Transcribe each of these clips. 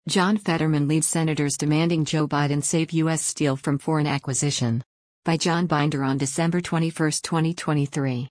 John Fetterman leads senators demanding Joe Biden save U.S. steel from foreign acquisition. By John Binder on December 21, 2023.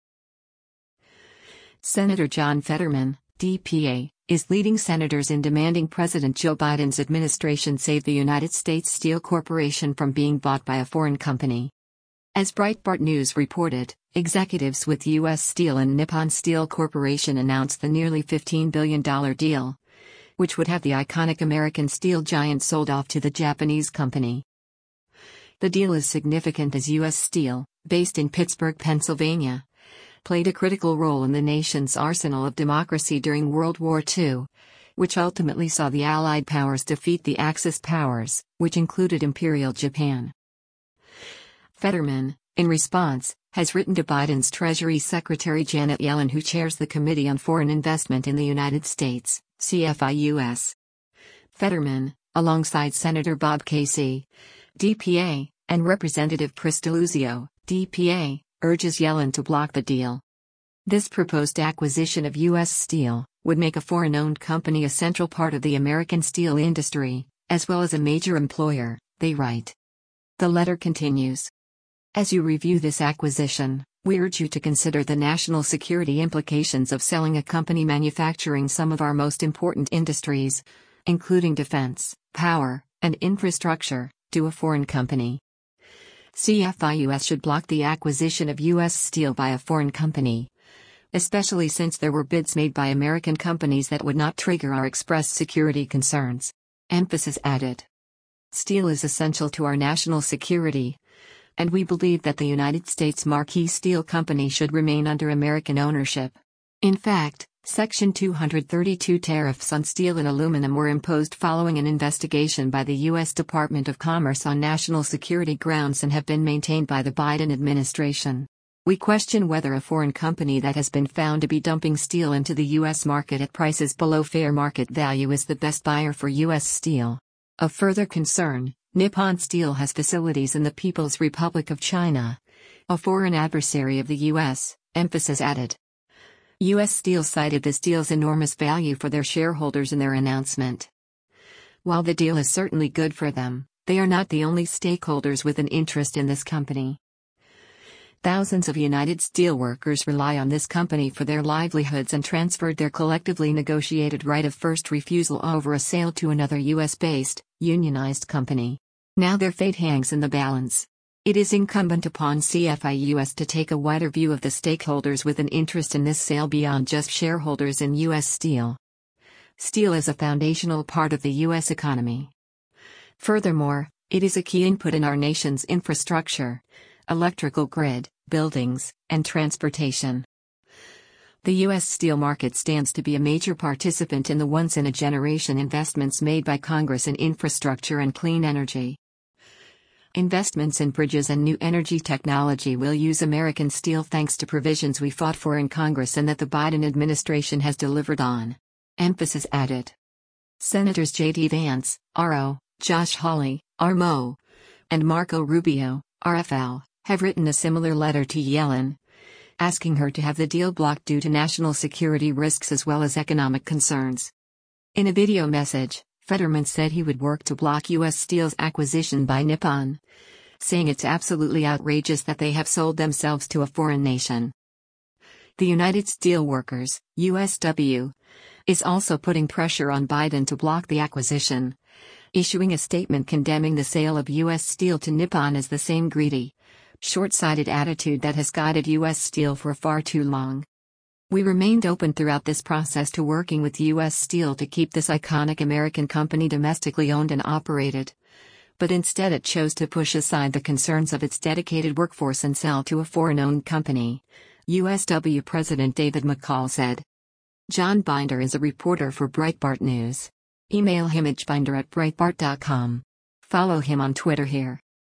Senator John Fetterman, DPA, is leading senators in demanding President Joe Biden's administration save the United States Steel Corporation from being bought by a foreign company. As Breitbart News reported, executives with U.S. Steel and Nippon Steel Corporation announced the nearly $15 billion deal, which would have the iconic American steel giant sold off to the Japanese company. The deal is significant as U.S. Steel, based in Pittsburgh, Pennsylvania, played a critical role in the nation's arsenal of democracy during World War II, which ultimately saw the Allied powers defeat the Axis powers, which included Imperial Japan. Fetterman, in response, has written to Biden's Treasury Secretary Janet Yellen, who chairs the Committee on Foreign Investment in the United States, CFIUS. Fetterman, alongside Senator Bob Casey, DPA, and Representative Chris Deluzio, DPA, urges Yellen to block the deal. This proposed acquisition of U.S. Steel would make a foreign-owned company a central part of the American steel industry, as well as a major employer, they write. The letter continues. As you review this acquisition, we urge you to consider the national security implications of selling a company manufacturing some of our most important industries, including defense, power, and infrastructure, to a foreign company. CFIUS should block the acquisition of U.S. Steel by a foreign company, especially since there were bids made by American companies that would not trigger our expressed security concerns. Emphasis added. Steel is essential to our national security, and we believe that the United States marquee steel company should remain under American ownership. In fact, Section 232 tariffs on steel and aluminum were imposed following an investigation by the U.S. Department of Commerce on national security grounds and have been maintained by the Biden administration. We question whether a foreign company that has been found to be dumping steel into the U.S. market at prices below fair market value is the best buyer for U.S. steel. Of further concern, Nippon Steel has facilities in the People's Republic of China, a foreign adversary of the U.S., emphasis added. U.S. Steel cited this deal's enormous value for their shareholders in their announcement. While the deal is certainly good for them, they are not the only stakeholders with an interest in this company. Thousands of United Steelworkers rely on this company for their livelihoods and transferred their collectively negotiated right of first refusal over a sale to another U.S.-based, unionized company. Now their fate hangs in the balance. It is incumbent upon CFIUS to take a wider view of the stakeholders with an interest in this sale beyond just shareholders in U.S. Steel. Steel is a foundational part of the U.S. economy. Furthermore, it is a key input in our nation's infrastructure, electrical grid, buildings, and transportation. The U.S. steel market stands to be a major participant in the once-in-a-generation investments made by Congress in infrastructure and clean energy. Investments in bridges and new energy technology will use American steel thanks to provisions we fought for in Congress and that the Biden administration has delivered on. Emphasis added. Senators J.D. Vance, RO, Josh Hawley, RMO, and Marco Rubio, RFL, have written a similar letter to Yellen, asking her to have the deal blocked due to national security risks as well as economic concerns. In a video message, Fetterman said he would work to block U.S. Steel's acquisition by Nippon, saying it's absolutely outrageous that they have sold themselves to a foreign nation. The United Steelworkers, USW, is also putting pressure on Biden to block the acquisition, issuing a statement condemning the sale of U.S. Steel to Nippon as the same greedy, short-sighted attitude that has guided U.S. Steel for far too long. We remained open throughout this process to working with U.S. Steel to keep this iconic American company domestically owned and operated, but instead it chose to push aside the concerns of its dedicated workforce and sell to a foreign-owned company, USW President David McCall said. John Binder is a reporter for Breitbart News. Email him at binder@breitbart.com. Follow him on Twitter here.